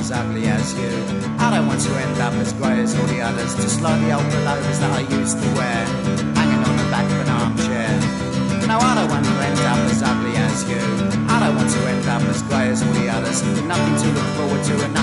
as ugly as you. I don't want to end up as grey as all the others, just like the old pullovers that I used to wear, hanging on the back of an armchair. No, I don't want to end up as ugly as you. I don't want to end up as grey as all the others, with nothing to look forward to and